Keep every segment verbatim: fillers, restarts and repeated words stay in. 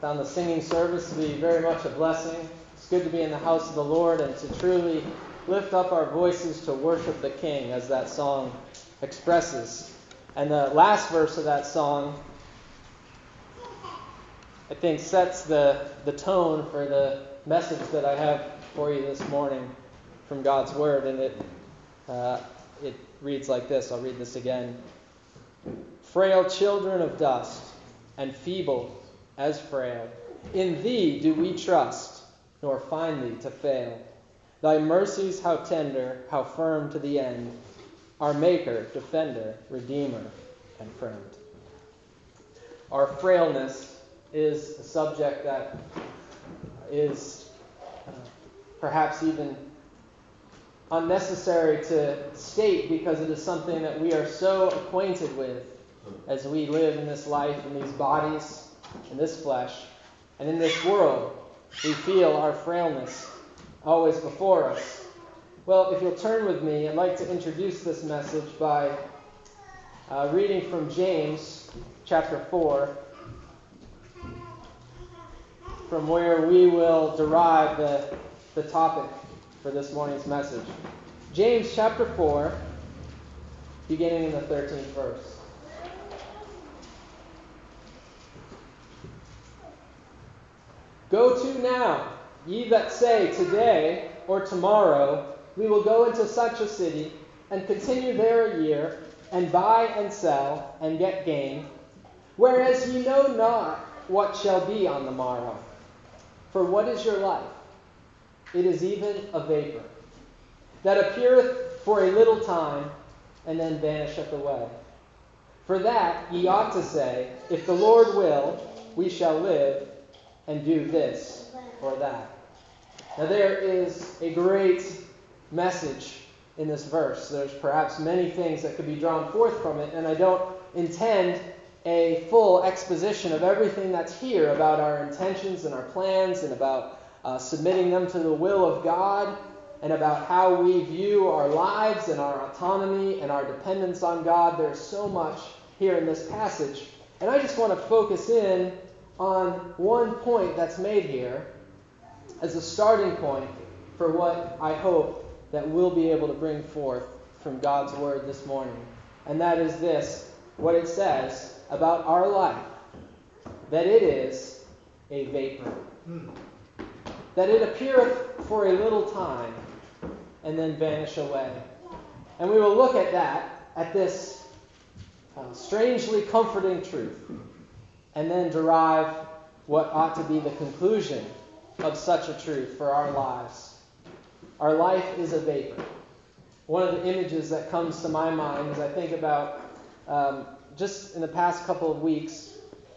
Found the singing service to be very much a blessing. It's good to be in the house of the Lord and to truly lift up our voices to worship the King, as that song expresses. And the last verse of that song, I think, sets the, the tone for the message that I have for you this morning from God's Word. And it, uh, it reads like this. I'll read this again. Frail children of dust, and feeble as frail, in Thee do we trust, nor find Thee to fail. Thy mercies how tender, how firm to the end, our Maker, Defender, Redeemer, and Friend. Our frailness is a subject that is uh, perhaps even unnecessary to state, because it is something that we are so acquainted with as we live in this life, in these bodies, in this flesh, and in this world. We feel our frailness always before us. Well, if you'll turn with me, I'd like to introduce this message by uh, reading from James chapter four, from where we will derive the, the topic for this morning's message. James chapter four, beginning in the thirteenth verse. Go to now, ye that say, today or tomorrow we will go into such a city, and continue there a year, and buy and sell, and get gain, whereas ye know not what shall be on the morrow. For what is your life? It is even a vapor, that appeareth for a little time, and then vanisheth away. For that ye ought to say, if the Lord will, we shall live, and do this or that. Now there is a great message in this verse. There's perhaps many things that could be drawn forth from it, and I don't intend a full exposition of everything that's here about our intentions and our plans, and about uh, submitting them to the will of God, and about how we view our lives and our autonomy and our dependence on God. There's so much here in this passage, and I just want to focus in on one point that's made here as a starting point for what I hope that we'll be able to bring forth from God's Word this morning. And that is this, what it says about our life, that it is a vapor. That it appeareth for a little time, and then vanish away. And we will look at that, at this uh, strangely comforting truth, and then derive what ought to be the conclusion of such a truth for our lives. Our life is a vapor. One of the images that comes to my mind as I think about um, just in the past couple of weeks,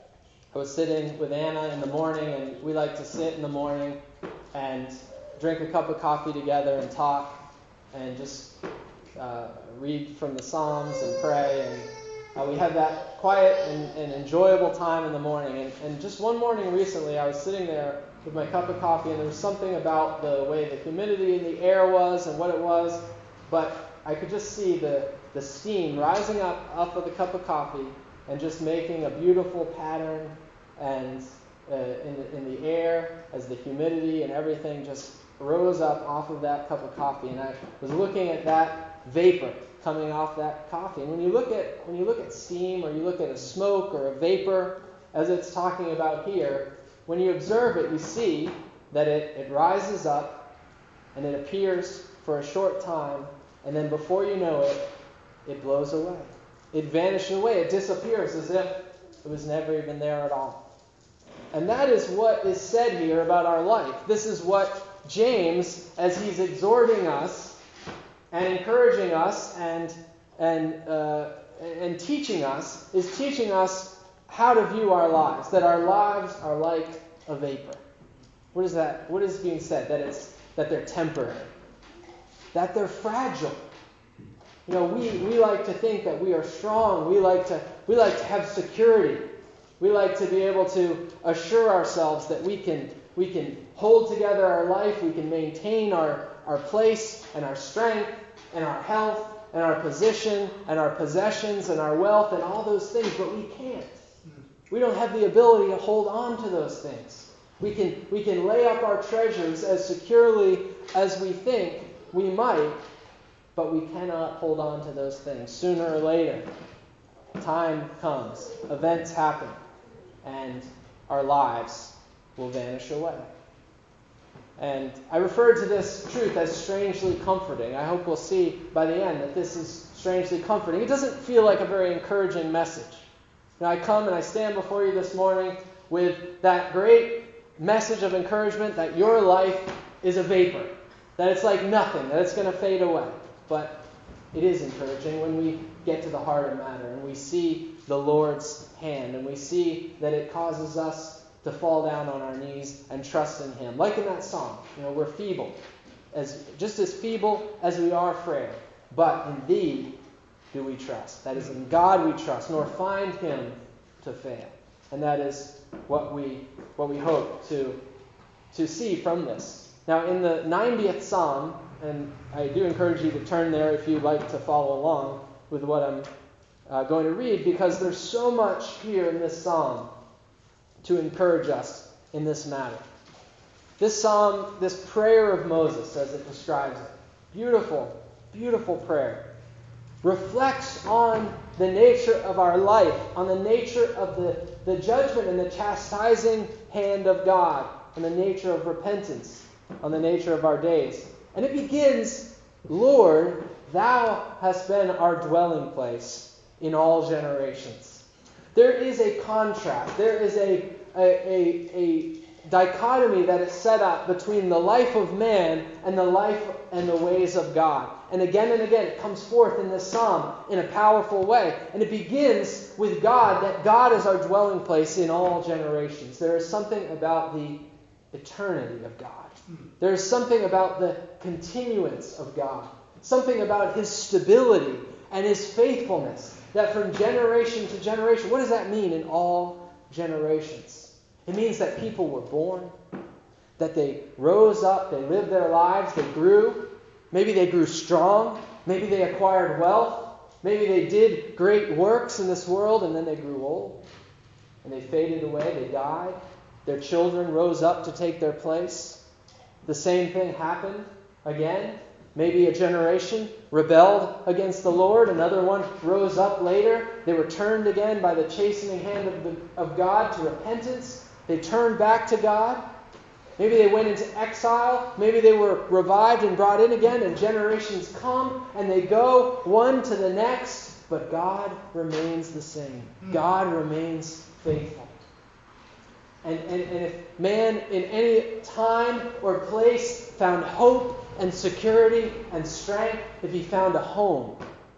I was sitting with Anna in the morning, and we like to sit in the morning and drink a cup of coffee together and talk and just uh, read from the Psalms and pray, and Uh, we have that quiet and, and enjoyable time in the morning. And, and just one morning recently, I was sitting there with my cup of coffee, and there was something about the way the humidity in the air was and what it was, but I could just see the, the steam rising up off of the cup of coffee and just making a beautiful pattern and uh, in, the, in the air as the humidity and everything just rose up off of that cup of coffee. And I was looking at that vapor coming off that coffee. And when you look at when you look at steam, or you look at a smoke or a vapor, as it's talking about here, when you observe it, you see that it, it rises up and it appears for a short time, and then before you know it, it blows away. It vanishes away. It disappears as if it was never even there at all. And that is what is said here about our life. This is what James, as he's exhorting us and encouraging us and and uh, and teaching us, is teaching us how to view our lives. That our lives are like a vapor. What is that? What is being said? That it's that they're temporary. That they're fragile. You know, we, we like to think that we are strong. We like to we like to have security. We like to be able to assure ourselves that we can we can hold together our life. We can maintain our, our place and our strength and our health and our position and our possessions and our wealth and all those things, but we can't. we don't have the ability to hold on to those things. We can, we can lay up our treasures as securely as we think we might, but we cannot hold on to those things. Sooner or later, time comes, events happen, and our lives will vanish away. And I refer to this truth as strangely comforting. I hope we'll see by the end that this is strangely comforting. It doesn't feel like a very encouraging message. Now, I come and I stand before you this morning with that great message of encouragement that your life is a vapor, that it's like nothing, that it's going to fade away. But it is encouraging when we get to the heart of the matter and we see the Lord's hand and we see that it causes us to fall down on our knees and trust in Him. Like in that song, you know, we're feeble, as just as feeble as we are frail. But in Thee do we trust. That is, in God we trust, nor find Him to fail. And that is what we what we hope to to see from this. Now, in the ninetieth Psalm, and I do encourage you to turn there if you'd like to follow along with what I'm uh, going to read, because there's so much here in this psalm to encourage us in this matter. This psalm, this prayer of Moses, as it describes it, beautiful, beautiful prayer, reflects on the nature of our life, on the nature of the, the judgment and the chastising hand of God, on the nature of repentance, on the nature of our days. And it begins, Lord, Thou hast been our dwelling place in all generations. There is a contrast, there is a, a, a, a dichotomy that is set up between the life of man and the life and the ways of God. And again and again it comes forth in this psalm in a powerful way. And it begins with God, that God is our dwelling place in all generations. There is something about the eternity of God. There is something about the continuance of God. Something about His stability and His faithfulness, that from generation to generation, what does that mean in all generations? It means that people were born, that they rose up, they lived their lives, they grew. Maybe they grew strong. Maybe they acquired wealth. Maybe they did great works in this world, and then they grew old. And they faded away, they died. Their children rose up to take their place. The same thing happened again. Maybe a generation rebelled against the Lord. Another one rose up later. They were turned again by the chastening hand of, the, of God to repentance. They turned back to God. Maybe they went into exile. Maybe they were revived and brought in again. And generations come and they go one to the next. But God remains the same. God remains faithful. And, and, and if man in any time or place found hope and security and strength, if he found a home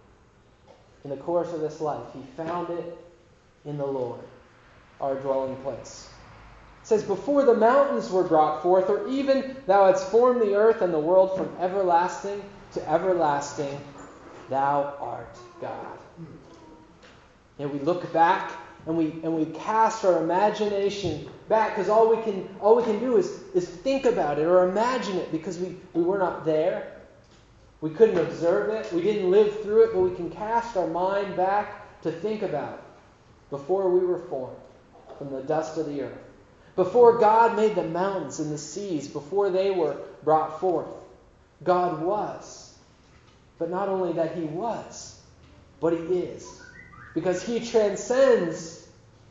in the course of this life, he found it in the Lord, our dwelling place. It says, before the mountains were brought forth, or even thou hadst formed the earth and the world, from everlasting to everlasting, thou art God. And we look back and we and we cast our imagination back, because all we can all we can do is, is think about it or imagine it, because we, we were not there. We couldn't observe it. We didn't live through it, but we can cast our mind back to think about it before we were formed from the dust of the earth. Before God made the mountains and the seas, before they were brought forth, God was. But not only that He was, but He is. Because He transcends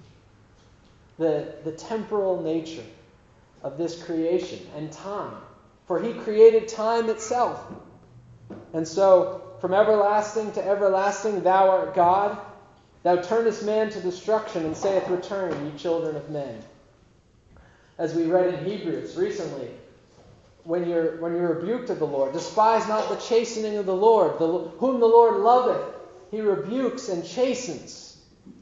the, the temporal nature of this creation and time. For He created time itself. And so, from everlasting to everlasting, thou art God. Thou turnest man to destruction, and sayest, return, ye children of men. As we read in Hebrews recently, when you're when you're rebuked of the Lord, despise not the chastening of the Lord. The, whom the Lord loveth, He rebukes and chastens.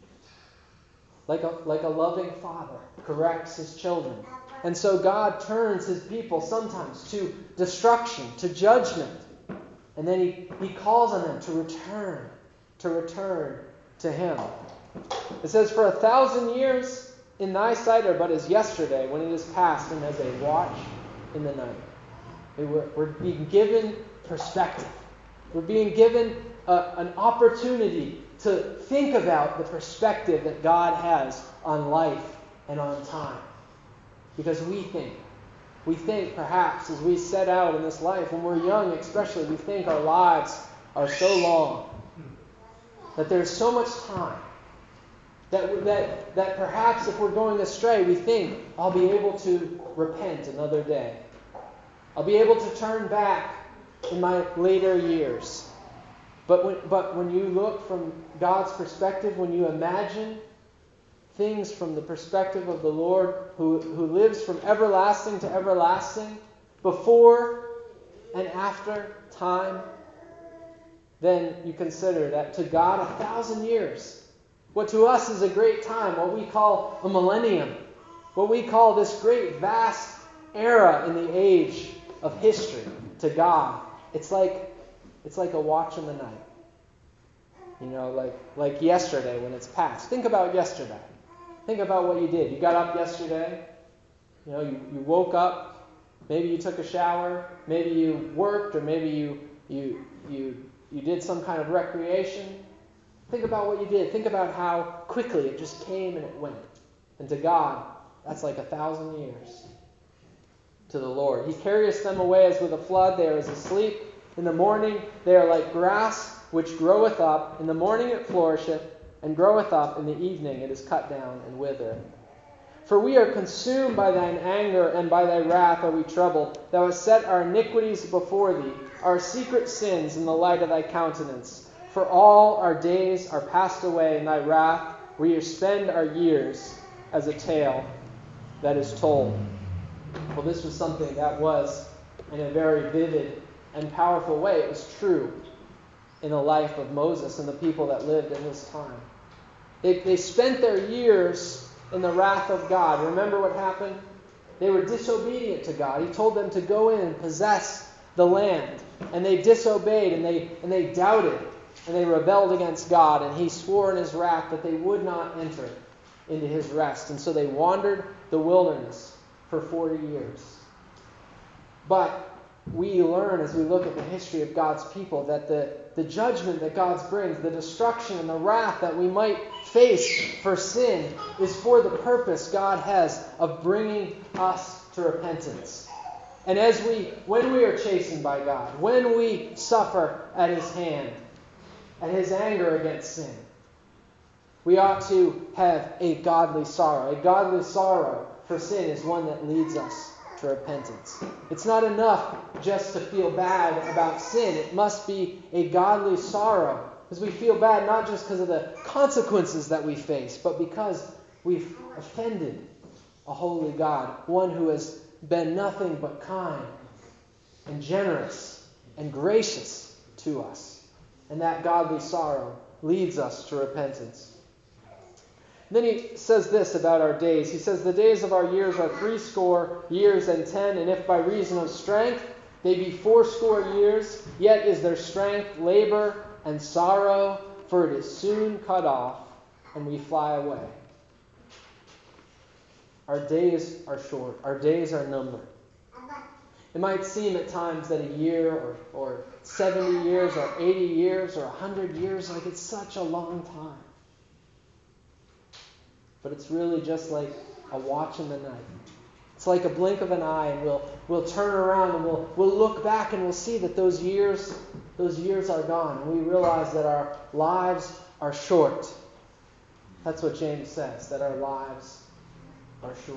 Like a, like a loving father corrects his children. And so God turns His people sometimes to destruction, to judgment. And then He, he calls on them to return, to return to Him. It says, for a thousand years in thy sight are but as yesterday, when it is past, and as a watch in the night. We're, we're being given perspective. We're being given a, an opportunity to think about the perspective that God has on life and on time. Because we think, we think perhaps as we set out in this life, when we're young especially, we think our lives are so long, that there's so much time, that, that, that perhaps if we're going astray, we think, I'll be able to repent another day. I'll be able to turn back in my later years. But when, but when you look from God's perspective, when you imagine things from the perspective of the Lord who, who lives from everlasting to everlasting, before and after time, then you consider that to God a thousand years, what to us is a great time, what we call a millennium, what we call this great vast era in the age of history, to God, it's like it's like a watch in the night. You know, like like yesterday when it's past. Think about yesterday. Think about what you did. You got up yesterday. You know, you, you woke up. Maybe you took a shower. Maybe you worked, or maybe you you you you did some kind of recreation. Think about what you did. Think about how quickly it just came and it went. And to God, that's like a thousand years. To the Lord, He carrieth them away as with a flood. They are as asleep. In the morning they are like grass which groweth up. In the morning it flourisheth, and groweth up. In the evening it is cut down and withereth. For we are consumed by thine anger, and by thy wrath are we troubled. Thou hast set our iniquities before thee, our secret sins in the light of thy countenance. For all our days are passed away in thy wrath. We spend our years as a tale that is told. Well, this was something that was in a very vivid and powerful way. It was true in the life of Moses and the people that lived in this time. They, they spent their years in the wrath of God. Remember what happened? They were disobedient to God. He told them to go in and possess the land. And they disobeyed, and they, and they doubted, and they rebelled against God. And He swore in His wrath that they would not enter into His rest. And so they wandered the wilderness for forty years. But we learn as we look at the history of God's people that the, the judgment that God brings, the destruction and the wrath that we might face for sin, is for the purpose God has of bringing us to repentance. And as we, when we are chastened by God, when we suffer at His hand, at His anger against sin, we ought to have a godly sorrow. A godly sorrow for sin is one that leads us to repentance. It's not enough just to feel bad about sin. It must be a godly sorrow, because we feel bad not just because of the consequences that we face, but because we've offended a holy God, one who has been nothing but kind and generous and gracious to us. And that godly sorrow leads us to repentance. Then he says this about our days. He says, the days of our years are threescore years and ten, and if by reason of strength they be fourscore years, yet is their strength labor and sorrow, for it is soon cut off, and we fly away. Our days are short. Our days are numbered. It might seem at times that a year or, or seventy years or eighty years or one hundred years, like it's such a long time. But it's really just like a watch in the night. It's like a blink of an eye, and we'll we'll turn around and we'll we'll look back and we'll see that those years those years are gone, and we realize that our lives are short. That's what James says, that our lives are short.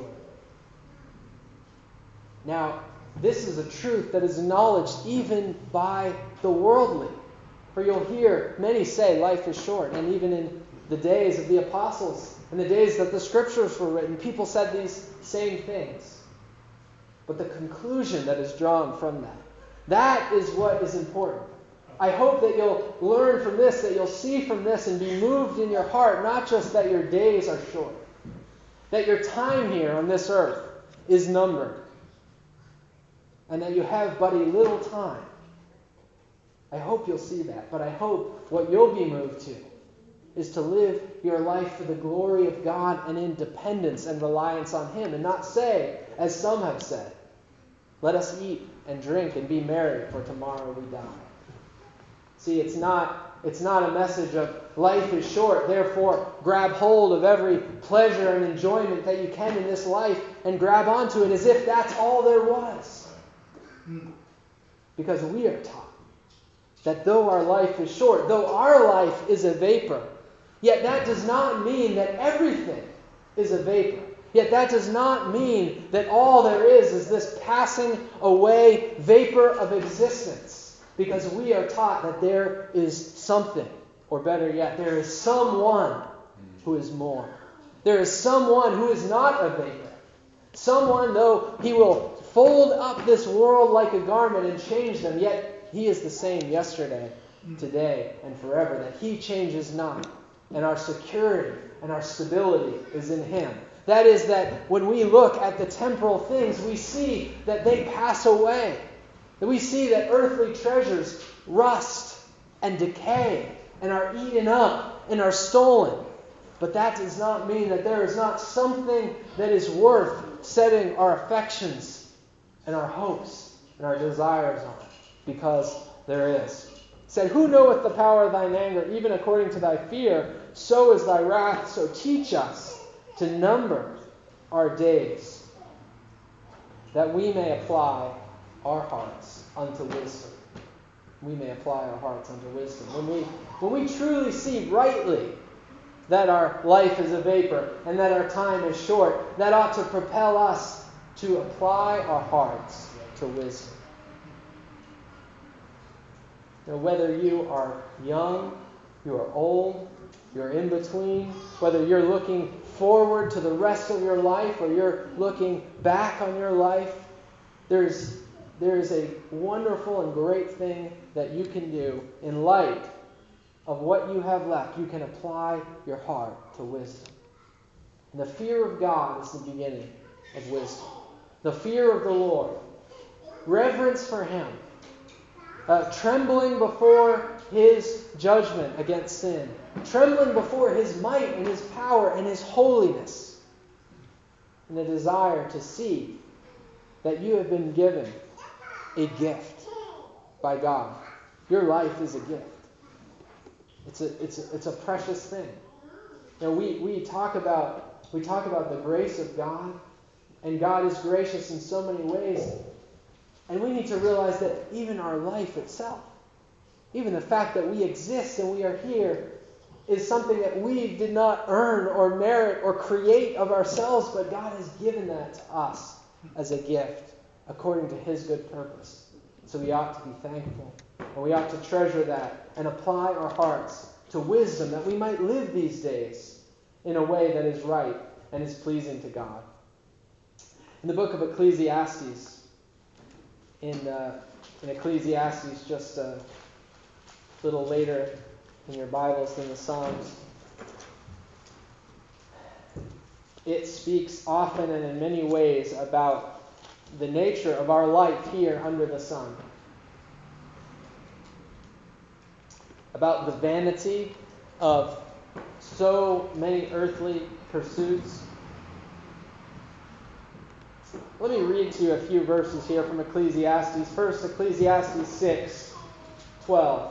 Now, this is a truth that is acknowledged even by the worldly. For you'll hear many say life is short, and even in the days of the apostles, in the days that the scriptures were written, people said these same things. But the conclusion that is drawn from that, that is what is important. I hope that you'll learn from this, that you'll see from this and be moved in your heart, not just that your days are short, that your time here on this earth is numbered, and that you have but a little time. I hope you'll see that, but I hope what you'll be moved to is to live your life for the glory of God and in dependence and reliance on Him, and not say, as some have said, let us eat and drink and be merry, for tomorrow we die. See, it's not it's not a message of life is short, therefore grab hold of every pleasure and enjoyment that you can in this life and grab onto it as if that's all there was. Because we are taught that though our life is short, though our life is a vapor, yet that does not mean that everything is a vapor. Yet that does not mean that all there is is this passing away vapor of existence. Because we are taught that there is something, or better yet, there is someone who is more. There is someone who is not a vapor. Someone, though he will fold up this world like a garment and change them, yet he is the same yesterday, today, and forever. That he changes not. And our security and our stability is in him. That is that when we look at the temporal things, we see that they pass away. That we see that earthly treasures rust and decay and are eaten up and are stolen. But that does not mean that there is not something that is worth setting our affections and our hopes and our desires on. Because there is. It said, who knoweth the power of thine anger, even according to thy fear, so is thy wrath. So teach us to number our days, that we may apply our hearts unto wisdom. We may apply our hearts unto wisdom. When we, when we truly see rightly that our life is a vapor and that our time is short, that ought to propel us to apply our hearts to wisdom. Now, whether you are young, you are old, you're in between, whether you're looking forward to the rest of your life or you're looking back on your life, there's, there's a wonderful and great thing that you can do in light of what you have left. You can apply your heart to wisdom. And the fear of God is the beginning of wisdom. The fear of the Lord. Reverence for Him. Uh, trembling before His judgment against sin. Trembling before His might and His power and His holiness. And the desire to see that you have been given a gift by God. Your life is a gift. It's a, it's a, it's a precious thing. Now we, we talk about we talk about the grace of God, and God is gracious in so many ways. And we need to realize that even our life itself, even the fact that we exist and we are here, is something that we did not earn or merit or create of ourselves, but God has given that to us as a gift according to His good purpose. So we ought to be thankful, and we ought to treasure that and apply our hearts to wisdom, that we might live these days in a way that is right and is pleasing to God. In the book of Ecclesiastes, in, uh, in Ecclesiastes, just a little later in your Bibles than the Psalms, it speaks often and in many ways about the nature of our life here under the sun. About the vanity of so many earthly pursuits. Let me read to you a few verses here from Ecclesiastes. First, Ecclesiastes six twelve.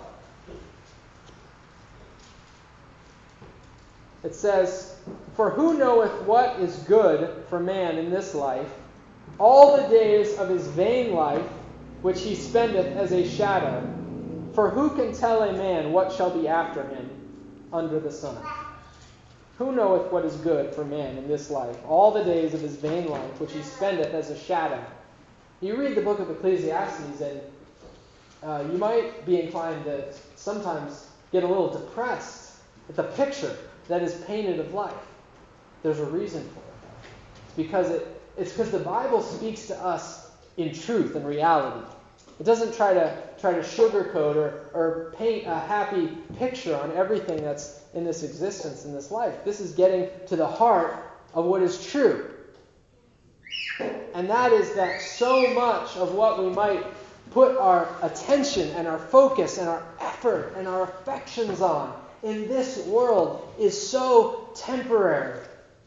It says, "For who knoweth what is good for man in this life? All the days of his vain life, which he spendeth as a shadow. For who can tell a man what shall be after him under the sun? Who knoweth what is good for man in this life? All the days of his vain life, which he spendeth as a shadow." You read the book of Ecclesiastes, and uh, you might be inclined to sometimes get a little depressed at the picture that is painted of life. There's a reason for it. It's because it, it's because the Bible speaks to us in truth and reality. It doesn't try to try to sugarcoat or, or paint a happy picture on everything that's in this existence, in this life. This is getting to the heart of what is true. And that is that so much of what we might put our attention and our focus and our effort and our affections on in this world is so temporary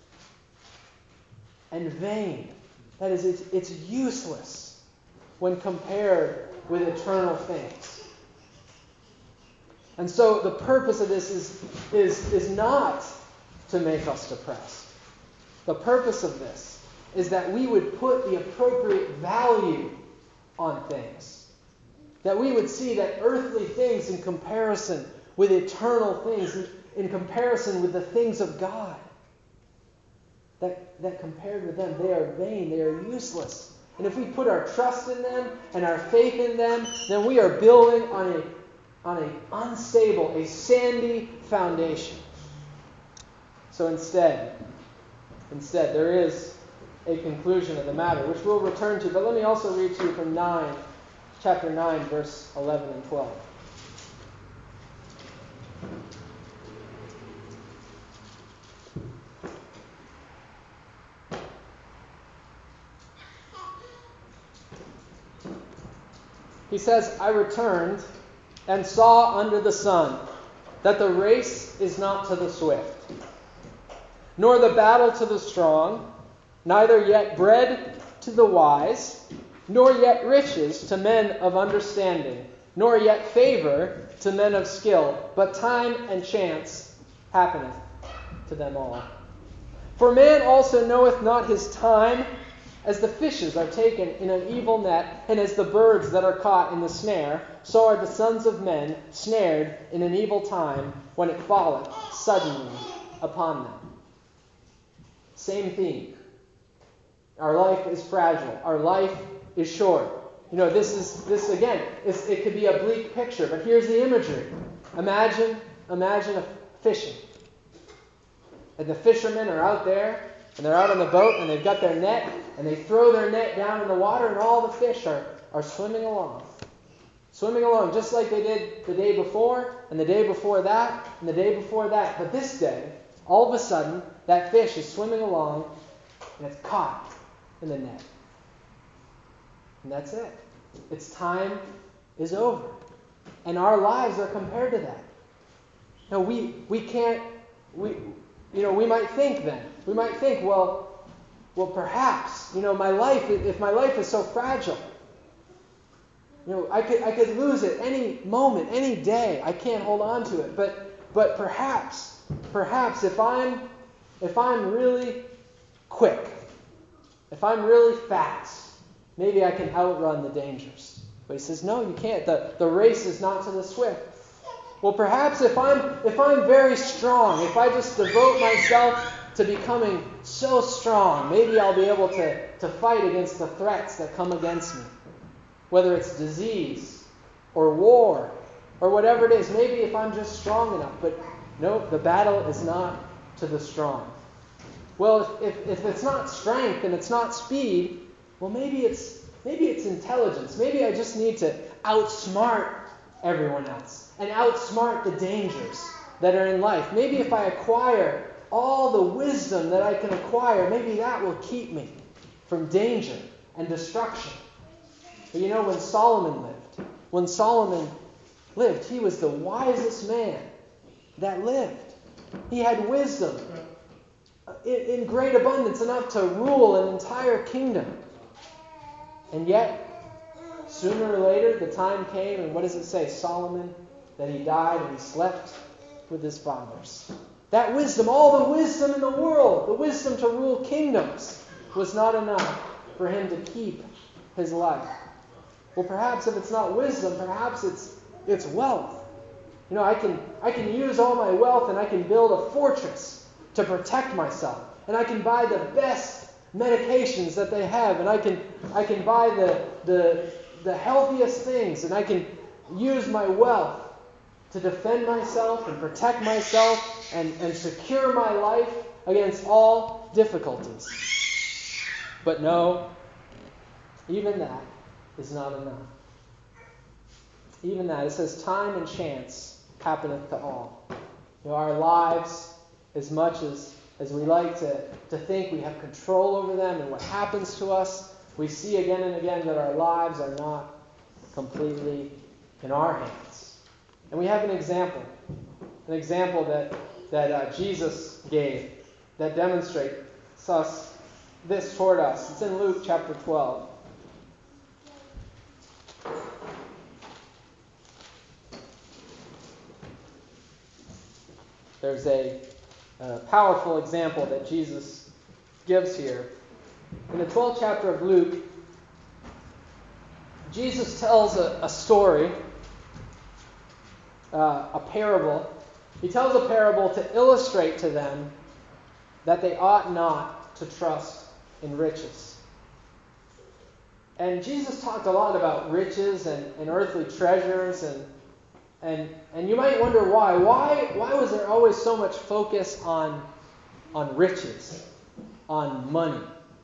and vain. That is, it's, it's useless when compared with eternal things. And so the purpose of this is, is, is not to make us depressed. The purpose of this is that we would put the appropriate value on things. That we would see that earthly things in comparison with eternal things, in, in comparison with the things of God, that, that compared with them, they are vain, they are useless. And if we put our trust in them and our faith in them, then we are building on a on an unstable, a sandy foundation. So instead, instead, there is a conclusion of the matter, which we'll return to. But let me also read to you from nine, chapter nine, verse eleven and twelve. He says, I returned and saw under the sun that the race is not to the swift, nor the battle to the strong, neither yet bread to the wise, nor yet riches to men of understanding, nor yet favor to men of skill, but time and chance happeneth to them all. For man also knoweth not his time, as the fishes are taken in an evil net, and as the birds that are caught in the snare, so are the sons of men snared in an evil time, when it falleth suddenly upon them. Same theme. Our life is fragile. Our life is short. You know, this is this again. It's, it could be a bleak picture, but here's the imagery. Imagine, imagine a fishing, and the fishermen are out there. And they're out on the boat, and they've got their net, and they throw their net down in the water, and all the fish are, are swimming along. Swimming along, just like they did the day before, and the day before that, and the day before that. But this day, all of a sudden, that fish is swimming along, and it's caught in the net. And that's it. Its time is over. And our lives are compared to that. Now, we, we can't... we. You know, we might think then, we might think, well, well, perhaps, you know, my life, if my life is so fragile, you know, I could I could lose it any moment, any day. I can't hold on to it. But but perhaps, perhaps if I'm if I'm really quick, if I'm really fast, maybe I can outrun the dangers. But he says, no, you can't. The, the race is not to the swift. Well, perhaps if I'm if I'm very strong, if I just devote myself to becoming so strong, maybe I'll be able to, to fight against the threats that come against me. Whether it's disease or war or whatever it is, maybe if I'm just strong enough. But no, the battle is not to the strong. Well, if, if, if it's not strength and it's not speed, well, maybe it's maybe it's intelligence. Maybe I just need to outsmart everyone else and outsmart the dangers that are in life. Maybe if I acquire all the wisdom that I can acquire, maybe that will keep me from danger and destruction. But you know, when Solomon lived, when Solomon lived, he was the wisest man that lived. He had wisdom in, in great abundance, enough to rule an entire kingdom. And yet, sooner or later, the time came, and what does it say? Solomon, that he died and he slept with his fathers. That wisdom, all the wisdom in the world, the wisdom to rule kingdoms, was not enough for him to keep his life. Well, perhaps if it's not wisdom, perhaps it's it's wealth. You know, I can I can use all my wealth and I can build a fortress to protect myself. And I can buy the best medications that they have, and I can I can buy the the the healthiest things, and I can use my wealth to defend myself and protect myself and, and secure my life against all difficulties. But no, even that is not enough. Even that, it says time and chance happeneth to all. You know, our lives, as much as, as we like to, to think we have control over them and what happens to us, we see again and again that our lives are not completely in our hands. And we have an example, an example that, that uh, Jesus gave that demonstrates us this toward us. It's in Luke chapter twelve. there's a, a powerful example that Jesus gives here. In the twelfth chapter of Luke, Jesus tells a, a story, uh, a parable. He tells a parable to illustrate to them that they ought not to trust in riches. And Jesus talked a lot about riches and, and earthly treasures, and and and you might wonder why. Why why was there always so much focus on on riches, on money,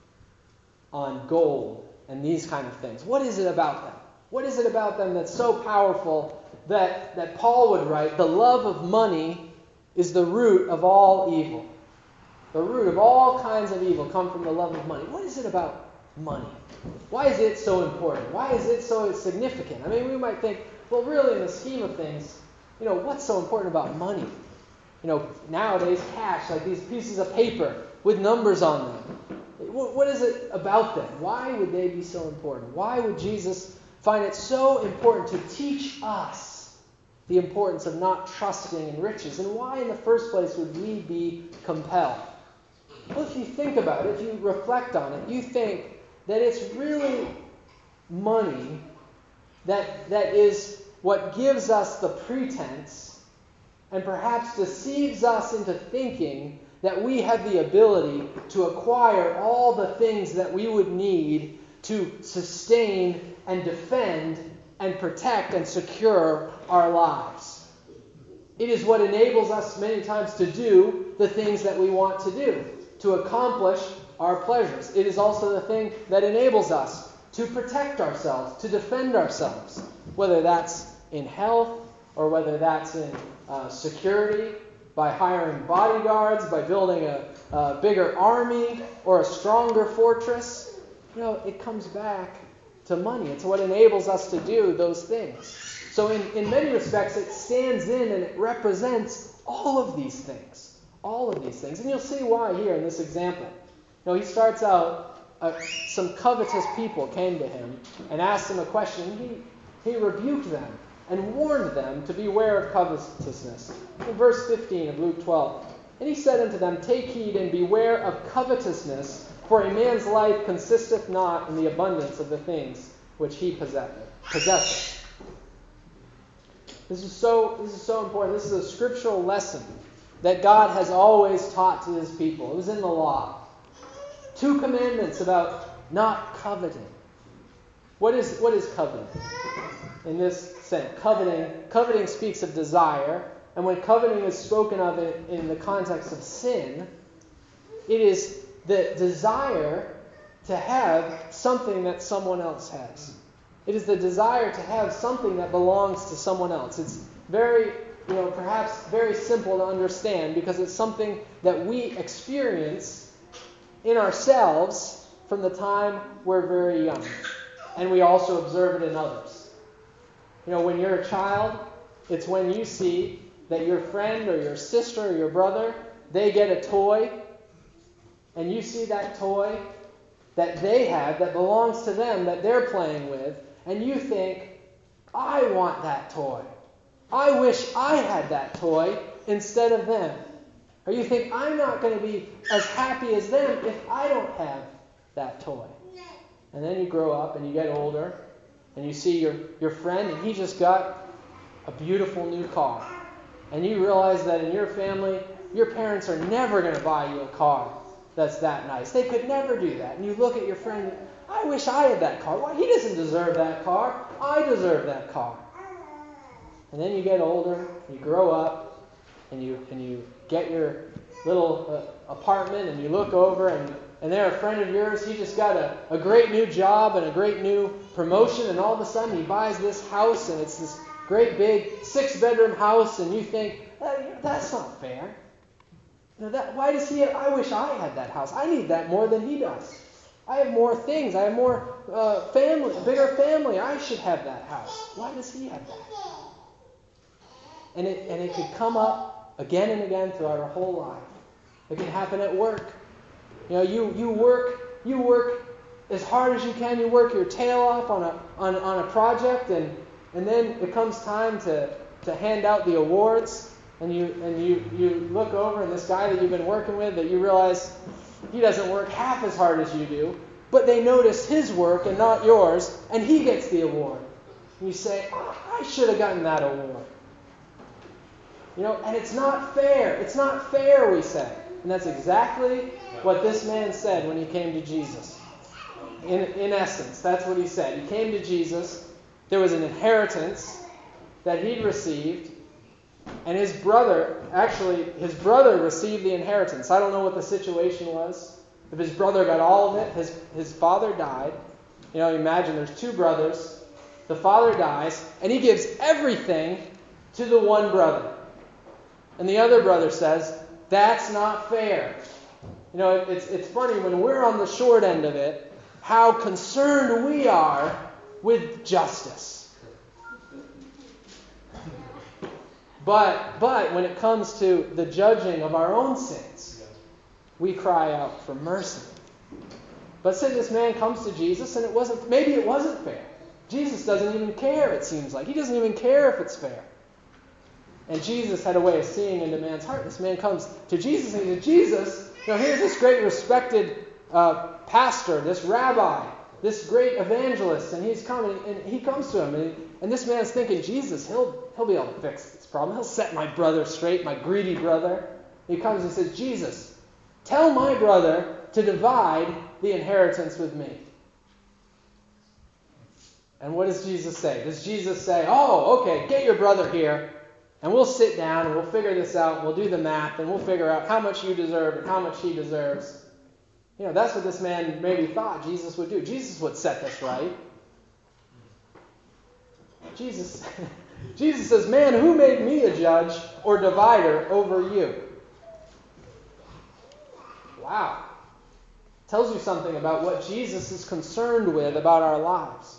on gold, and these kind of things? What is it about them? What is it about them that's so powerful that, that Paul would write, the love of money is the root of all evil. The root of all kinds of evil come from the love of money. What is it about money? Why is it so important? Why is it so significant? I mean, we might think, well, really, in the scheme of things, you know, what's so important about money? You know, nowadays, cash, like these pieces of paper with numbers on them. What is it about them? Why would they be so important? Why would Jesus find it so important to teach us the importance of not trusting in riches? And why, in the first place, would we be compelled? Well, if you think about it, if you reflect on it, you think that it's really money that that is what gives us the pretense and perhaps deceives us into thinking that we have the ability to acquire all the things that we would need to sustain and defend and protect and secure our lives. It is what enables us many times to do the things that we want to do, to accomplish our pleasures. It is also the thing that enables us to protect ourselves, to defend ourselves, whether that's in health or whether that's in uh, security, by hiring bodyguards, by building a, a bigger army or a stronger fortress. You know, it comes back to money. It's what enables us to do those things. So in, in many respects, it stands in and it represents all of these things. All of these things. And you'll see why here in this example. You know, he starts out, uh, some covetous people came to him and asked him a question. He, he rebuked them and warned them to beware of covetousness. In verse fifteen of Luke twelve, and he said unto them, Take heed and beware of covetousness, for a man's life consisteth not in the abundance of the things which he possesseth. This is so, this is so important. This is a scriptural lesson that God has always taught to his people. It was in the law. Two commandments about not coveting. What is, what is coveting? In this sense, coveting, coveting speaks of desire, and when coveting is spoken of in, in the context of sin, it is the desire to have something that someone else has. It is the desire to have something that belongs to someone else. It's very, you know, perhaps very simple to understand because it's something that we experience in ourselves from the time we're very young. And we also observe it in others. You know, when you're a child, it's when you see that your friend or your sister or your brother, they get a toy, and you see that toy that they have that belongs to them, that they're playing with, and you think, I want that toy. I wish I had that toy instead of them. Or you think, I'm not going to be as happy as them if I don't have that toy. And then you grow up and you get older, and you see your, your friend, and he just got a beautiful new car. And you realize that in your family, your parents are never going to buy you a car that's that nice. They could never do that. And you look at your friend, I wish I had that car. Why? He doesn't deserve that car. I deserve that car. And then you get older, you grow up, and you and you get your little uh, apartment, and you look over, and, and they're a friend of yours. He just got a, a great new job and a great new promotion, and all of a sudden he buys this house, and it's this great big six-bedroom house, and you think, that's not fair. You know, that, why does he have, I wish I had that house. I need that more than he does. I have more things. I have more uh, family, bigger family. I should have that house. Why does he have that? And it and it could come up again and again throughout our whole life. It can happen at work. You know, you you work you work as hard as you can. You work your tail off on a on on a project, and and then it comes time to to hand out the awards. and you and you, you look over and this guy that you've been working with, that you realize he doesn't work half as hard as you do, but they notice his work and not yours, and he gets the award. And you say, oh, I should have gotten that award. You know, and it's not fair. It's not fair, we say. And that's exactly what this man said when he came to Jesus. In, in essence, that's what he said. He came to Jesus. There was an inheritance that he'd received. And his brother, actually, his brother received the inheritance. I don't know what the situation was. If his brother got all of it, his, his father died. You know, imagine there's two brothers. The father dies, and he gives everything to the one brother. And the other brother says, that's not fair. You know, it, it's, it's funny when we're on the short end of it, how concerned we are with justice. But, but when it comes to the judging of our own sins, we cry out for mercy. But say this man comes to Jesus and it wasn't, maybe it wasn't fair. Jesus doesn't even care, it seems like. He doesn't even care if it's fair. And Jesus had a way of seeing into man's heart. This man comes to Jesus and he says, Jesus, you know, here's this great respected uh, pastor, this rabbi, this great evangelist, and he's coming, and he comes to him, and, and this man's thinking, Jesus, he'll he'll be able to fix this problem. He'll set my brother straight, my greedy brother. He comes and says, Jesus, tell my brother to divide the inheritance with me. And what does Jesus say? Does Jesus say, oh, okay, get your brother here, and we'll sit down and we'll figure this out, and we'll do the math, and we'll figure out how much you deserve and how much he deserves. You know, that's what this man maybe thought Jesus would do. Jesus would set this right. Jesus, Jesus says, man, who made me a judge or divider over you? Wow. Tells you something about what Jesus is concerned with about our lives.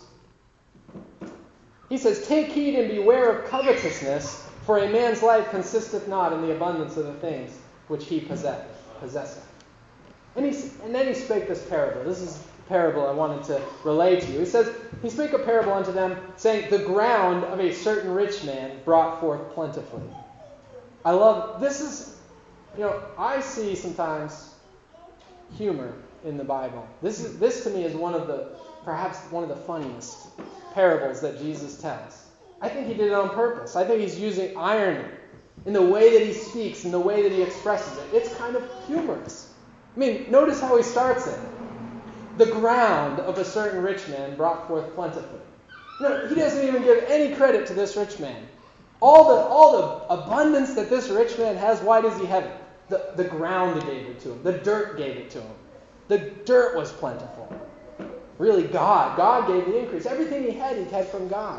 He says, take heed and beware of covetousness, for a man's life consisteth not in the abundance of the things which he possesseth. possesseth. And, he, and then he spake this parable. This is the parable I wanted to relay to you. He says, he spake a parable unto them, saying, the ground of a certain rich man brought forth plentifully. I love, this is, you know, I see sometimes humor in the Bible. This is, this to me is one of the, perhaps one of the funniest parables that Jesus tells. I think he did it on purpose. I think he's using irony in the way that he speaks, in the way that he expresses it. It's kind of humorous. I mean, notice how he starts it. The ground of a certain rich man brought forth plentifully. You know, he doesn't even give any credit to this rich man. All the all the abundance that this rich man has, why does he have it? The, the ground gave it to him. The dirt gave it to him. The dirt was plentiful. Really, God. God gave the increase. Everything he had, he had from God.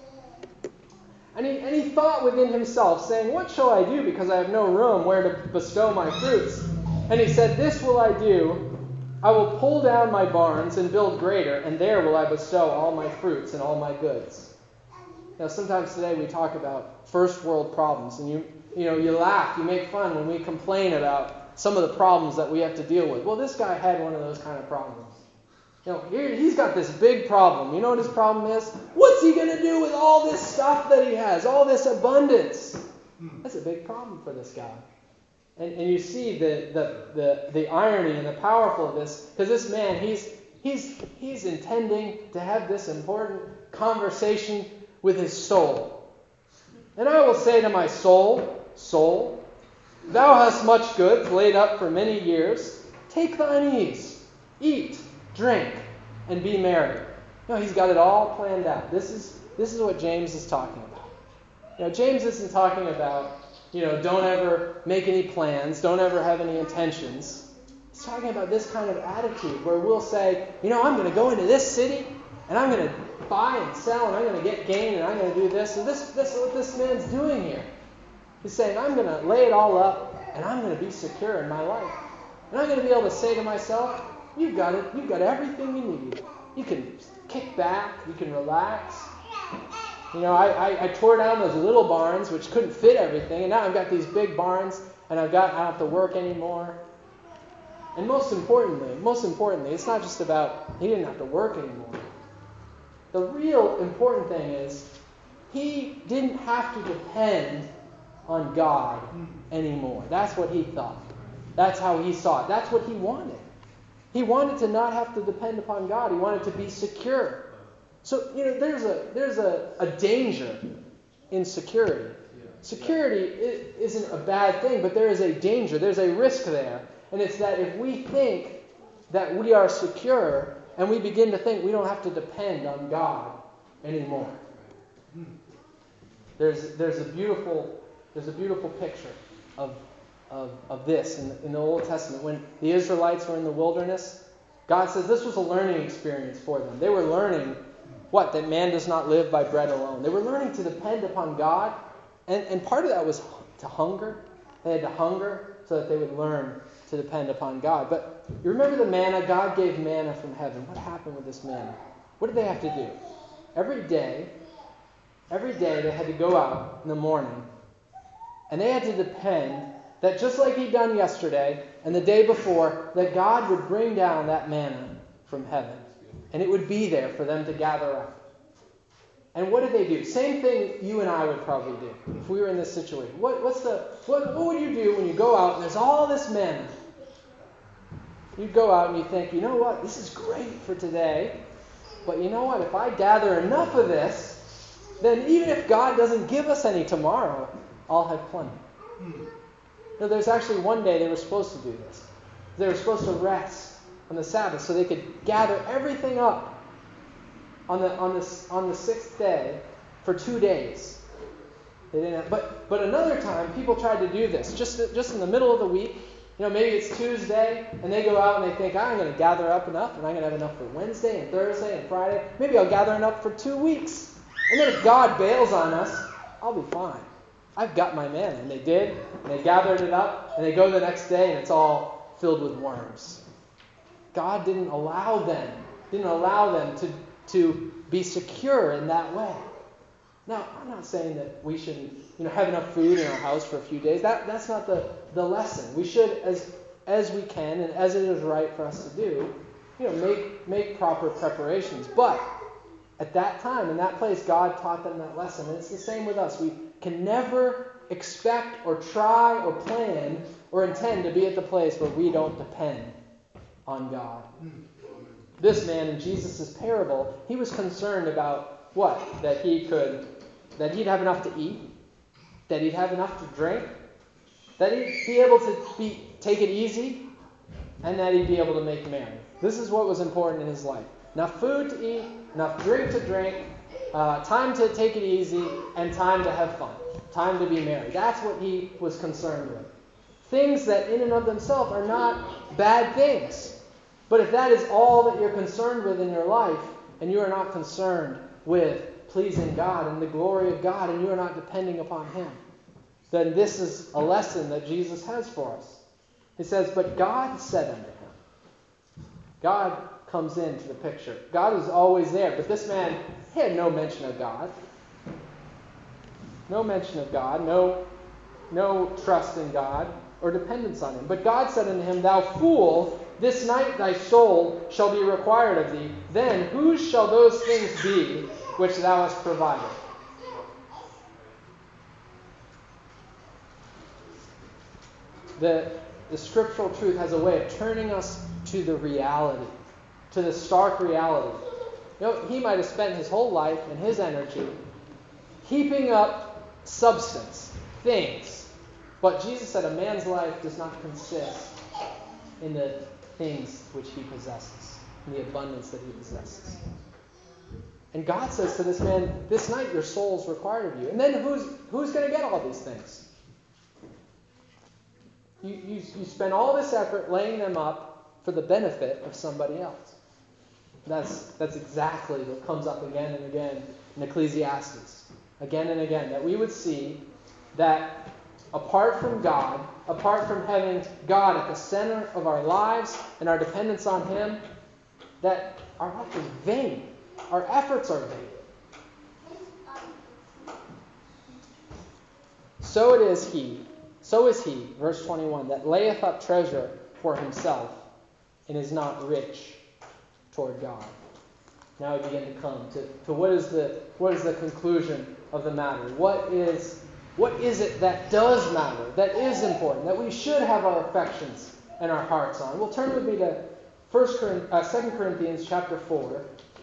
And he, and he thought within himself, saying, what shall I do, because I have no room where to bestow my fruits? And he said, this will I do. I will pull down my barns and build greater, and there will I bestow all my fruits and all my goods. Now, sometimes today we talk about first world problems, and you you know, you laugh, you make fun when we complain about some of the problems that we have to deal with. Well, this guy had one of those kind of problems. You know, here, he's got this big problem. You know what his problem is? What's he going to do with all this stuff that he has, all this abundance? That's a big problem for this guy. And, and you see the, the, the, the irony and the powerful of this, because this man, he's, he's, he's intending to have this important conversation with his soul. And I will say to my soul, soul, thou hast much goods laid up for many years. Take thine ease, eat, drink, and be merry. You know, he's got it all planned out. This is, this is what James is talking about. You know, James isn't talking about, you know, don't ever make any plans, don't ever have any intentions. He's talking about this kind of attitude where we'll say, you know, I'm going to go into this city and I'm going to buy and sell and I'm going to get gain and I'm going to do this. And this, this is what this man's doing here. He's saying, I'm going to lay it all up and I'm going to be secure in my life. And I'm going to be able to say to myself, you've got it, you've got everything you need. You can kick back, you can relax. You know, I, I, I tore down those little barns which couldn't fit everything, and now I've got these big barns, and I've got I don't have to work anymore. And most importantly, most importantly, it's not just about he didn't have to work anymore. The real important thing is he didn't have to depend on God anymore. That's what he thought. That's how he saw it. That's what he wanted. He wanted to not have to depend upon God. He wanted to be secure. So, you know, there's a there's a, a danger in security. Security isn't a bad thing, but there is a danger. There's a risk there. And it's that if we think that we are secure and we begin to think we don't have to depend on God anymore. There's there's a beautiful there's a beautiful picture of of, of this in the, in the Old Testament. When the Israelites were in the wilderness, God says this was a learning experience for them. They were learning what? That man does not live by bread alone. They were learning to depend upon God. And, and part of that was to hunger. They had to hunger so that they would learn to depend upon God. But you remember the manna? God gave manna from heaven. What happened with this manna? What did they have to do? Every day, every day they had to go out in the morning. And they had to depend that just like he'd done yesterday and the day before, that God would bring down that manna from heaven. And it would be there for them to gather up. And what did they do? Same thing you and I would probably do if we were in this situation. What, what's the, what, what would you do when you go out and there's all this manna? You'd go out and you think, you know what? This is great for today. But you know what? If I gather enough of this, then even if God doesn't give us any tomorrow, I'll have plenty. Now, there's actually one day they were supposed to do this. They were supposed to rest on the Sabbath so they could gather everything up on the on this on the sixth day for two days. They didn't have, but but another time people tried to do this just just in the middle of the week. You know, maybe it's Tuesday and they go out and they think, I'm going to gather up enough and I'm going to have enough for Wednesday and Thursday and Friday. Maybe I'll gather enough for two weeks. And then if God bails on us, I'll be fine. I've got my manna. And they did, and they gathered it up, and they go the next day and it's all filled with worms. God didn't allow them, didn't allow them to, to be secure in that way. Now, I'm not saying that we shouldn't, you know, have enough food in our house for a few days. That that's not the, the lesson. We should, as as we can and as it is right for us to do, you know, make make proper preparations. But at that time, in that place, God taught them that lesson. And it's the same with us. We can never expect or try or plan or intend to be at the place where we don't depend on God. This man in Jesus' parable, he was concerned about what? That he could, that he'd have enough to eat, that he'd have enough to drink, that he'd be able to be take it easy, and that he'd be able to make merry. This is what was important in his life. Enough food to eat, enough drink to drink, uh, time to take it easy, and time to have fun, time to be merry. That's what he was concerned with. Things that in and of themselves are not bad things. But if that is all that you're concerned with in your life, and you are not concerned with pleasing God and the glory of God, and you are not depending upon Him, then this is a lesson that Jesus has for us. He says, but God said unto him. God comes into the picture. God is always there, but this man, he had no mention of God. No mention of God, no, no trust in God or dependence on Him. But God said unto him, Thou fool, this night thy soul shall be required of thee. Then whose shall those things be which thou hast provided? The, the scriptural truth has a way of turning us to the reality, to the stark reality. You know, he might have spent his whole life and his energy heaping up substance, things. But Jesus said a man's life does not consist in the things which he possesses, in the abundance that he possesses. And God says to this man, this night your soul is required of you. And then who's who's going to get all these things? You, you, you spend all this effort laying them up for the benefit of somebody else. That's, that's exactly what comes up again and again in Ecclesiastes. Again and again. That we would see that apart from God, apart from having God at the center of our lives and our dependence on Him, that our life is vain. Our efforts are vain. So it is he, so is he, verse twenty-one, that layeth up treasure for himself and is not rich toward God. Now we begin to come to, to what is the what is the conclusion of the matter? What is What is it that does matter, that is important, that we should have our affections and our hearts on? Well, turn with me to First Corinthians, uh, Second Corinthians chapter four.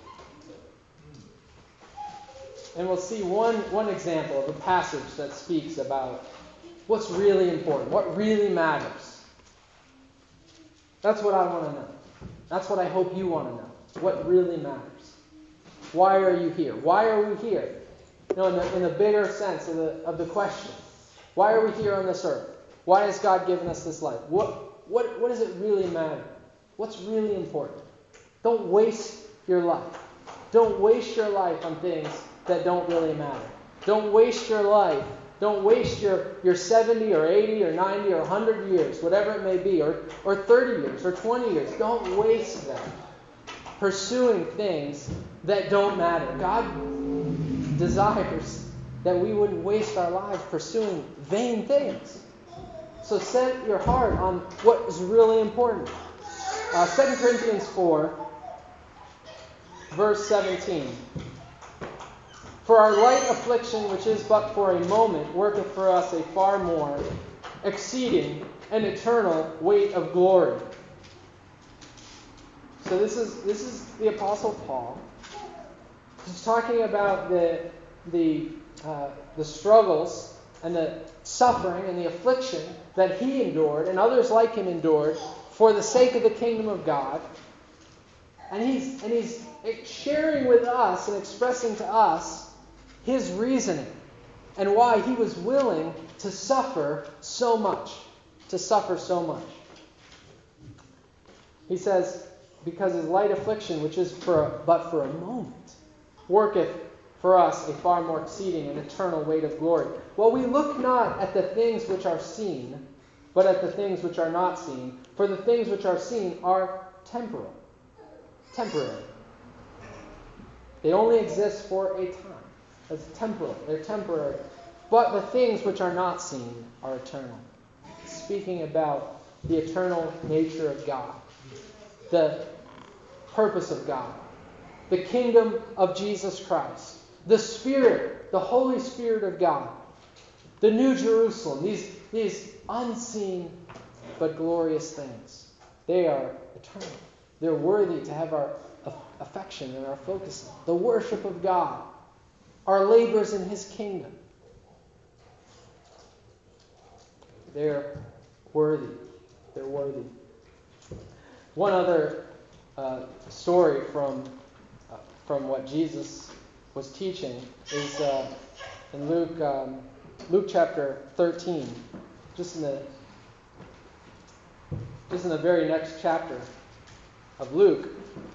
And we'll see one, one example of a passage that speaks about what's really important, what really matters. That's what I want to know. That's what I hope you want to know. What really matters. Why are you here? Why are we here? You know, in the, in the bigger sense of the, of the question. Why are we here on this earth? Why has God given us this life? What, what, what does it really matter? What's really important? Don't waste your life. Don't waste your life on things that don't really matter. Don't waste your life. Don't waste your, your seventy or eighty or ninety or one hundred years, whatever it may be, or, or thirty years or twenty years. Don't waste them pursuing things that don't matter. God desires that we wouldn't waste our lives pursuing vain things. So set your heart on what is really important. Uh, Second Corinthians four, verse seventeen. For our light affliction, which is but for a moment, worketh for us a far more exceeding and eternal weight of glory. So this is this is the Apostle Paul. He's talking about the the uh, the struggles and the suffering and the affliction that he endured and others like him endured for the sake of the kingdom of God. And he's and he's sharing with us and expressing to us his reasoning and why he was willing to suffer so much, to suffer so much. He says, because his light affliction, which is for a, but for a moment, worketh for us a far more exceeding and eternal weight of glory. Well, we look not at the things which are seen, but at the things which are not seen. For the things which are seen are temporal, temporary. They only exist for a time. As temporal, they're temporary. But the things which are not seen are eternal. Speaking about the eternal nature of God, the purpose of God, the kingdom of Jesus Christ, the Spirit, the Holy Spirit of God, the New Jerusalem, these, these unseen but glorious things. They are eternal. They're worthy to have our affection and our focus on. The worship of God, our labors in His kingdom. They're worthy. They're worthy. One other uh, story from uh, from what Jesus was teaching is uh, in Luke um, Luke chapter thirteen, just in the just in the very next chapter of Luke.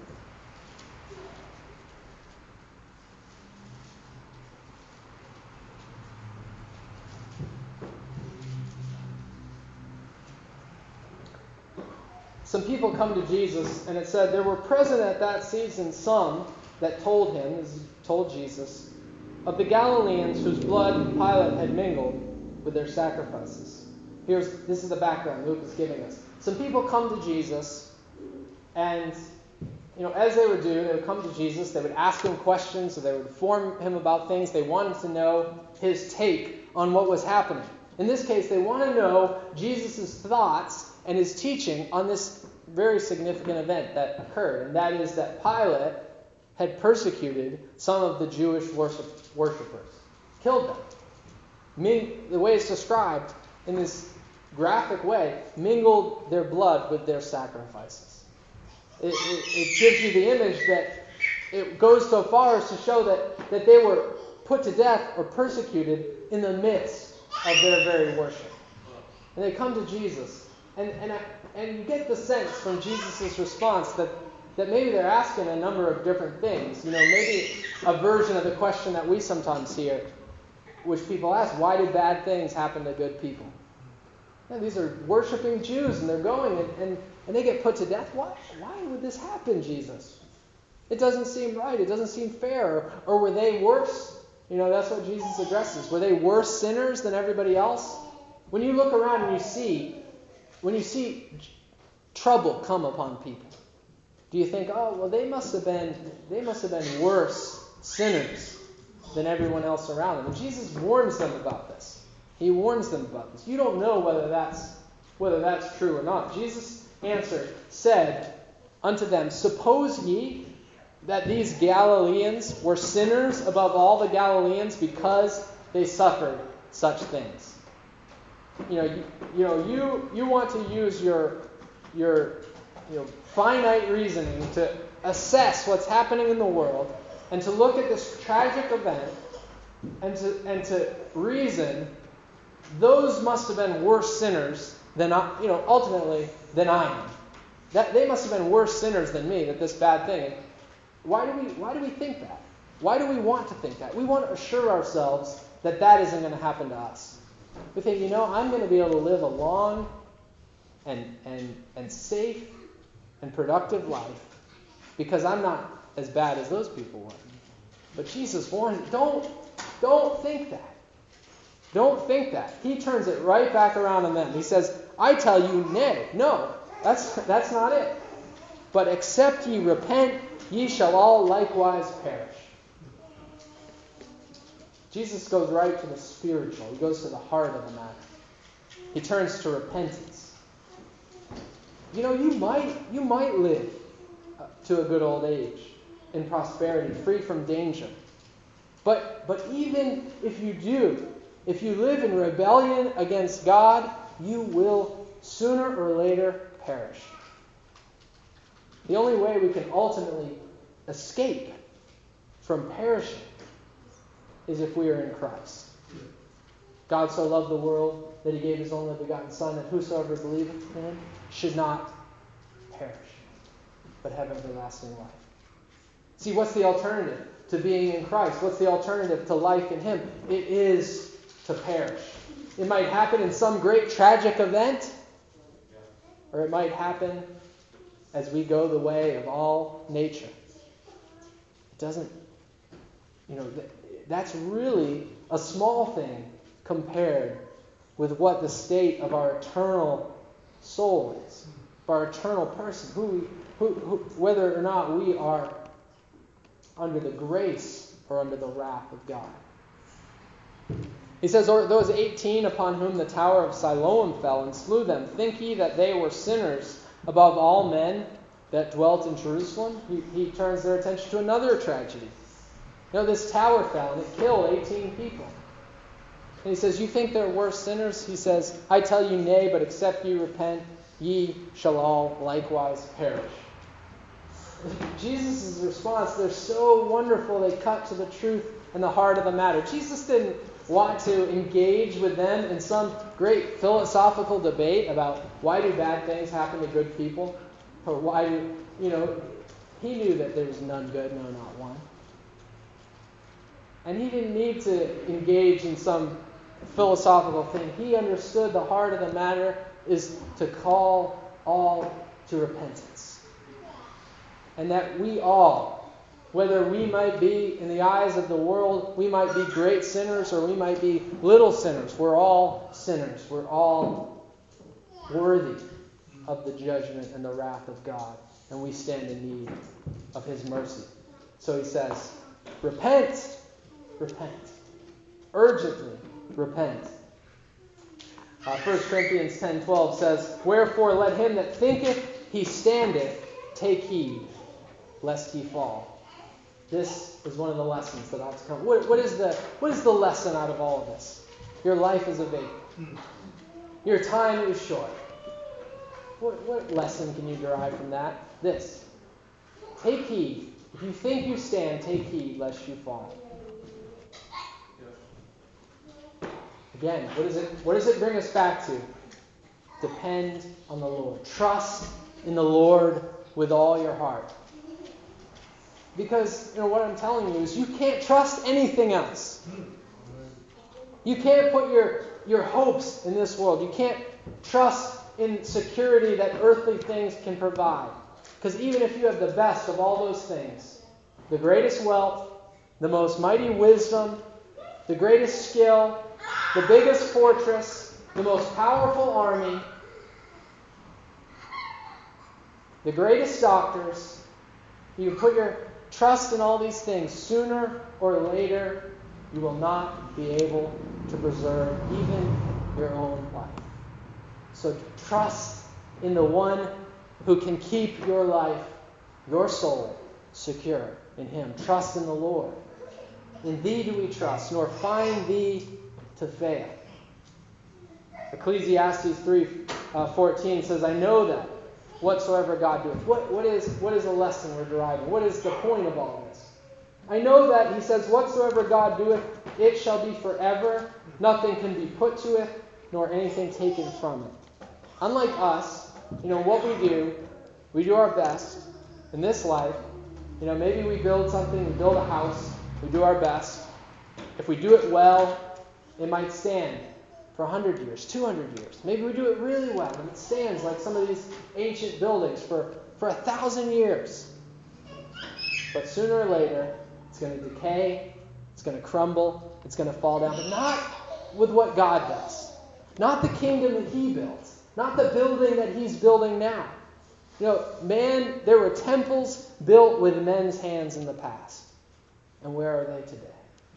Some people come to Jesus, and it said, there were present at that season some that told him, as he told Jesus, of the Galileans whose blood Pilate had mingled with their sacrifices. Here's This is the background Luke is giving us. Some people come to Jesus, and you know, as they would do, they would come to Jesus, they would ask him questions, or they would inform him about things. They wanted to know his take on what was happening. In this case, they want to know Jesus' thoughts and his teaching on this very significant event that occurred, and that is that Pilate had persecuted some of the Jewish worship, worshipers, killed them. Ming, the way it's described in this graphic way, mingled their blood with their sacrifices. It, it, it gives you the image that it goes so far as to show that, that they were put to death or persecuted in the midst of their very worship. And they come to Jesus. And and, I, and you get the sense from Jesus' response that, that maybe they're asking a number of different things. You know, maybe a version of the question that we sometimes hear, which people ask, why do bad things happen to good people? And these are worshiping Jews, and they're going, and, and, and they get put to death. Why, why would this happen, Jesus? It doesn't seem right. It doesn't seem fair. Or, or were they worse? You know, that's what Jesus addresses. Were they worse sinners than everybody else? When you look around and you see When you see trouble come upon people, do you think, oh, well, they must have been they must have been worse sinners than everyone else around them? And Jesus warns them about this. He warns them about this. You don't know whether that's whether that's true or not. Jesus answered, said unto them, Suppose ye that these Galileans were sinners above all the Galileans because they suffered such things? You know, you, you know, you you want to use your your you know finite reasoning to assess what's happening in the world and to look at this tragic event and to and to reason, those must have been worse sinners than I, you know, ultimately than I am. That they must have been worse sinners than me. That this bad thing. Why do we why do we think that? Why do we want to think that? We want to assure ourselves that that isn't going to happen to us. We think, you know, I'm going to be able to live a long and and and safe and productive life because I'm not as bad as those people were. But Jesus warns, don't don't think that. Don't think that. He turns it right back around on them. He says, I tell you, nay. No, that's that's not it. But except ye repent, ye shall all likewise perish. Jesus goes right to the spiritual. He goes to the heart of the matter. He turns to repentance. You know, you might you might live to a good old age in prosperity, free from danger. But but even if you do, if you live in rebellion against God, you will sooner or later perish. The only way we can ultimately escape from perishing is if we are in Christ. God so loved the world that he gave his only begotten Son, that whosoever believeth in him should not perish, but have everlasting life. See, what's the alternative to being in Christ? What's the alternative to life in him? It is to perish. It might happen in some great tragic event, or it might happen as we go the way of all nature. It doesn't, you know, that's really a small thing compared with what the state of our eternal soul is, of our eternal person, who we, who, who, whether or not we are under the grace or under the wrath of God. He says, or those eighteen upon whom the tower of Siloam fell and slew them, think ye that they were sinners above all men that dwelt in Jerusalem? He, he turns their attention to another tragedy. You know, this tower fell and it killed eighteen people. And he says, you think they're worse sinners? He says, I tell you nay, but except ye repent, ye shall all likewise perish. Jesus' response, they're so wonderful, they cut to the truth and the heart of the matter. Jesus didn't want to engage with them in some great philosophical debate about why do bad things happen to good people? Or why do, you know, he knew that there was none good, no, not one. And he didn't need to engage in some philosophical thing. He understood the heart of the matter is to call all to repentance. And that we all, whether we might be, in the eyes of the world, we might be great sinners or we might be little sinners. We're all sinners. We're all worthy of the judgment and the wrath of God. And we stand in need of his mercy. So he says, repent. Repent. Urgently repent. Uh, First Corinthians ten twelve says, wherefore let him that thinketh he standeth take heed, lest he fall. This is one of the lessons that ought to come. What, what, is the, what is the lesson out of all of this? Your life is a vapor. Your time is short. What, what lesson can you derive from that? This. Take heed. If you think you stand, take heed lest you fall. Again, what, is it, what does it bring us back to? Depend on the Lord. Trust in the Lord with all your heart. Because, you know, what I'm telling you is you can't trust anything else. You can't put your, your hopes in this world. You can't trust in security that earthly things can provide. Because even if you have the best of all those things, the greatest wealth, the most mighty wisdom, the greatest skill, the biggest fortress, the most powerful army, the greatest doctors, you put your trust in all these things, sooner or later you will not be able to preserve even your own life. So trust in the one who can keep your life, your soul, secure in him. Trust in the Lord. In thee do we trust, nor find thee to fail. Ecclesiastes three fourteen says, I know that whatsoever God doeth. What, what, is, what is the lesson we're deriving? What is the point of all this? I know that, he says, whatsoever God doeth, it shall be forever. Nothing can be put to it, nor anything taken from it. Unlike us, you know, what we do, we do our best in this life. You know, maybe we build something, we build a house, we do our best. If we do it well, it might stand for one hundred years, two hundred years. Maybe we do it really well, and it stands like some of these ancient buildings for, for a thousand years. But sooner or later, it's going to decay, it's going to crumble, it's going to fall down, but not with what God does. Not the kingdom that he built. Not the building that he's building now. You know, man, there were temples built with men's hands in the past. And where are they today?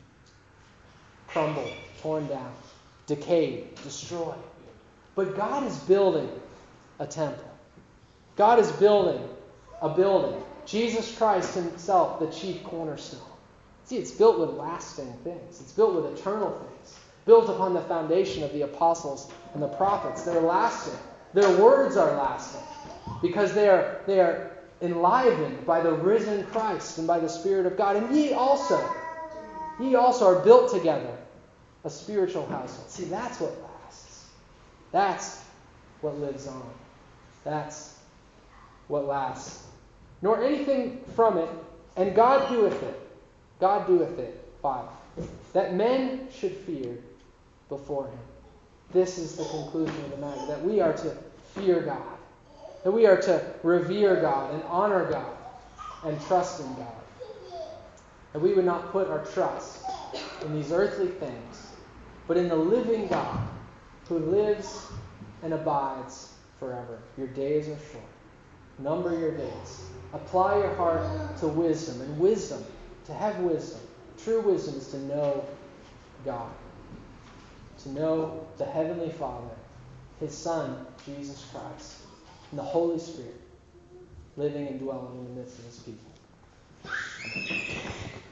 Crumbled, torn down, decayed, destroyed. But God is building a temple. God is building a building. Jesus Christ himself, the chief cornerstone. See, it's built with lasting things. It's built with eternal things. Built upon the foundation of the apostles and the prophets. They're lasting. Their words are lasting. Because they are, they are enlivened by the risen Christ and by the Spirit of God. And ye also, ye also are built together, a spiritual household. See, that's what lasts. That's what lives on. That's what lasts. Nor anything from it, and God doeth it. God doeth it. Five. That men should fear before him. This is the conclusion of the matter. That we are to fear God. That we are to revere God and honor God and trust in God. That we would not put our trust in these earthly things, but in the living God who lives and abides forever. Your days are short. Number your days. Apply your heart to wisdom. And wisdom, to have wisdom, true wisdom is to know God. To know the Heavenly Father, his Son, Jesus Christ, and the Holy Spirit living and dwelling in the midst of his people.